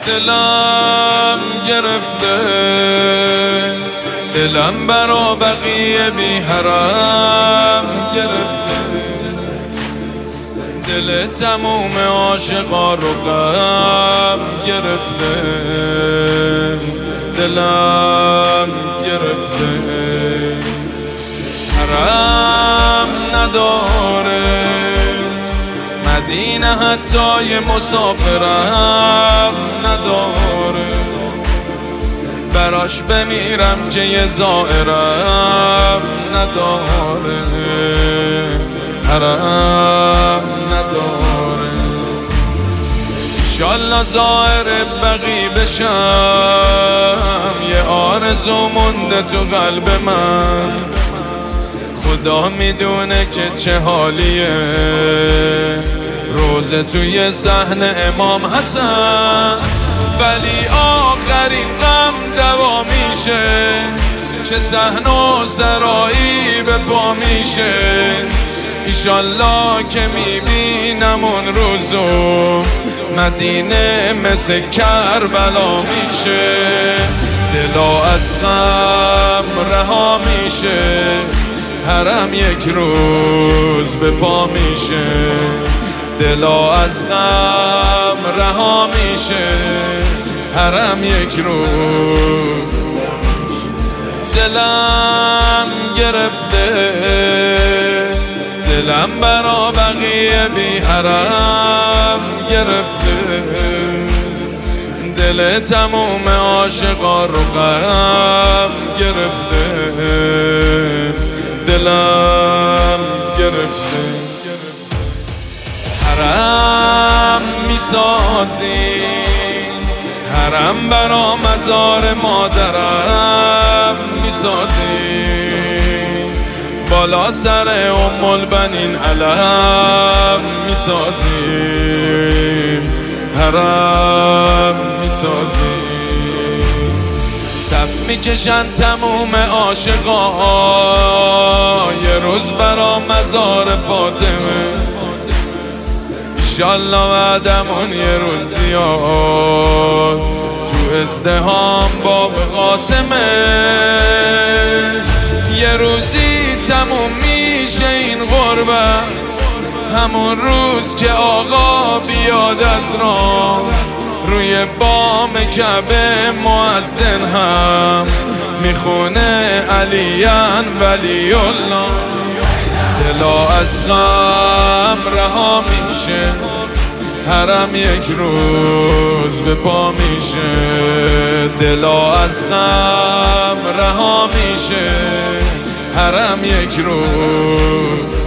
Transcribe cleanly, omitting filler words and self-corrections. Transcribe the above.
دلم گرفته، دلم برا بقیه بی حرم گرفته، دل تموم عاشقا رو غم گرفته، دلم گرفته. حرم نداره مدینه، حتی یه مسافرم نداره، براش بمیرم که یه زائرم نداره، حرم نداره. انشالله زائر بقی بشم، یه آرزو مونده تو قلب من، خدا میدونه که چه حالیه روزه توی صحن امام حسن، ولی آخرین غم دوا میشه، چه صحن و سرایی به پا میشه. ایشالله که میبینم اون روزو مدینه مثل کربلا میشه، دلا از غم رها میشه، حرم یک روز به پا میشه، دلا از غم رها میشه، حرم یک روز. دلم گرفته، دلم برا بقیه بی حرم گرفته، دل تموم عاشقا رو غم گرفته، دلم گرفته. حرم میسازی، حرم برا مزار مادرم میسازی، بالا سر ام البنین علم میسازیم، حرم میسازیم. صف میکشن تموم عاشقا، یه روز برا مزار فاطمه، ایشالله بعدمون یه روز زیاد تو ازدهام باب قاسمه، یه روزی تموم میشه این غربت، همون روز که آقا بیاد از راه، روی بام کعبه مؤذن هم میخونه علیان ولی الله، دلا از غم رها میشه، حرم یک روز به پا میشه، دلا از غم رها میشه، حرم یک روز.